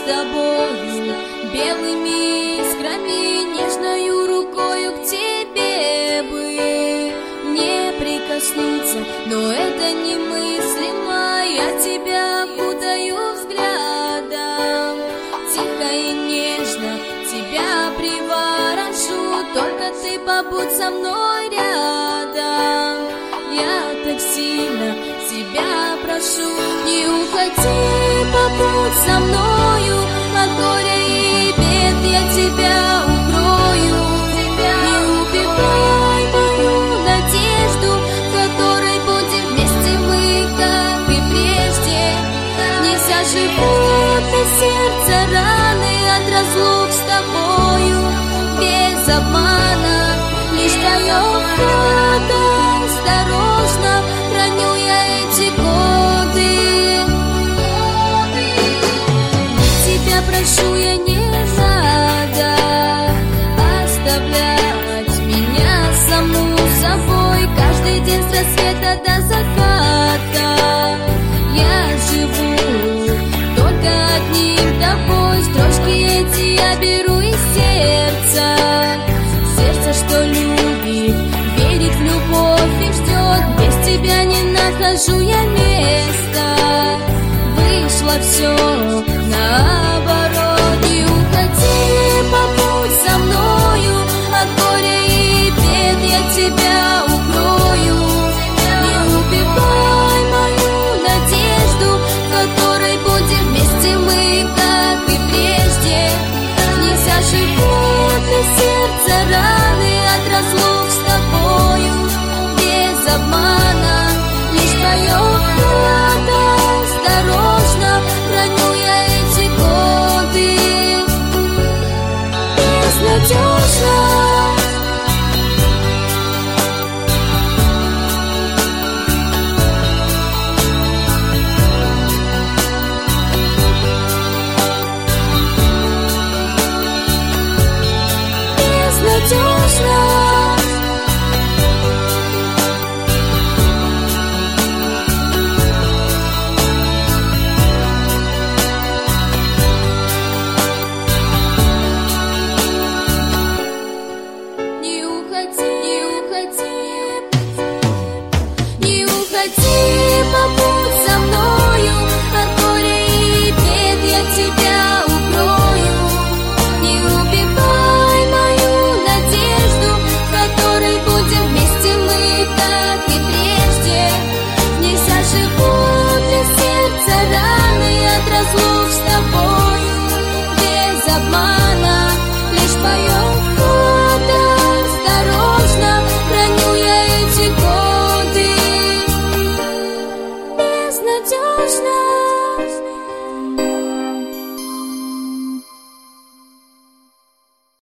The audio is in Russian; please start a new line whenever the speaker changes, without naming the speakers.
с тобою, белыми искрами, нежною рукою к тебе бы не прикоснуться, но это немыслимо, я тебя путаю взглядом, тихо и нежно тебя приворошу, только ты побудь со мной рядом, я так сильно тебя прошу, не уходи, побудь со мною, от горя и бед я тебя укрою, не убивай мою надежду, в которой будем вместе мы, как и прежде, не заживут на сердце раны от разлук с тобою, без обмана, лишь даем хода, осторожно храню я эти годы. Тебя прошу я, не надо оставлять меня саму собой, каждый день с рассвета до заката я живу только одним тобой, строчки эти я беру из сердца, сердце, что любит, верит в любовь и ждет, без тебя не нахожу я места, вышло все наоборот, не уходи, побудь со мною, от горя и бед я тебя укрою, не убивай мою надежду, в которой будем вместе мы, как и прежде, не заживут на сердце раны